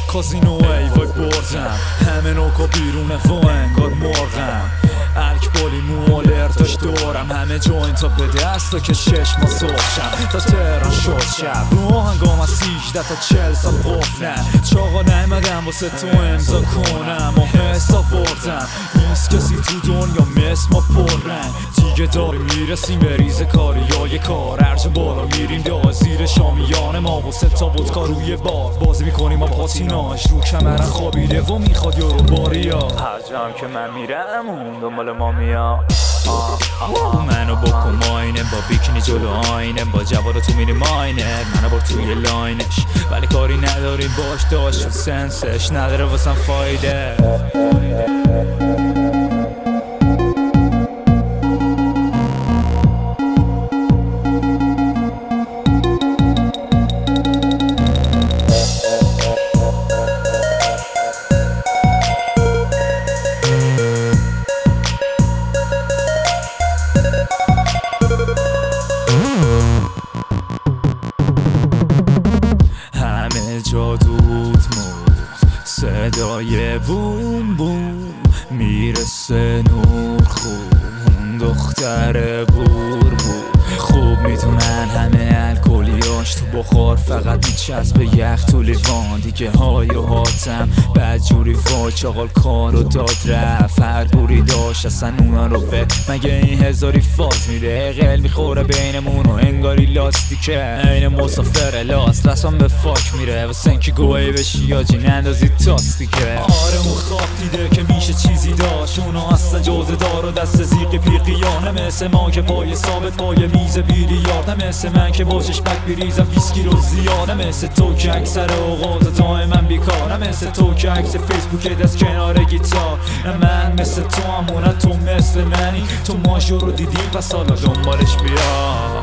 کازینو ای وای بردم همه نوکا بیرونه و انگار مرغم الکبالی مولر داشت دورم همه جوینتا به دست که 6 ماه صبحشم تا تهران شد شب رو هنگام از 13 تا 40 سال قفلم چاقا نیمدم واسه تو امضا کنم و حس آوردم نیست کسی تو دنیا مثل ما پررنگ دیگه داریم میرسیم به ریز کاریای کار هرچه بالا میریم دا زیر شامیان ما و 3 تا ودکا روی بار بازی میکنیم ما پاتیناش رو کمرن خوابیده و میخواد یورو باریا هر جام که من میرم اون دنبال ما میاد منو بکن ماینه با بیکنی جلو آینه با جوارو تو میری ماینه منو بر توی لاینش ولی کاری نداریم باش داشت و سنسش نداره واسم فایده همه جا دود صدای بوم بوم میرسه نور خوب اون دختر بور خوب میتونن همه الکلیاش تو بخار فقط میچسبه یخ تو لیوان دیگه های و هاتم بدجوری وا چاقال کارو داد رفت هر بوری داشت اصلا اونا رو به مگه این هزاری فاز میره قل میخوره بینمون و انگاری لاستیکه این مسافر لاست رسم به فاک میره و سنکی گوهی بشی یا جین اندازی تاستیکه آره اون خواب دیده که میشه چیزی داشت اونا اصلا جوزه دار و دست زیقی پیقیانه مثل ما که پای ثابت پای میز بیلیارد نه مثل من که با چشمک بیریزم ویسکی رو زیاد نه مثل تو که اکثر اوقات دائما بیکار نه مثل تو که عکس فیسبوک دست کنار گیتار نه من مثل تو همونه تو مثل منی تو ماژو رو دیدی پس حالا دنبالش بیا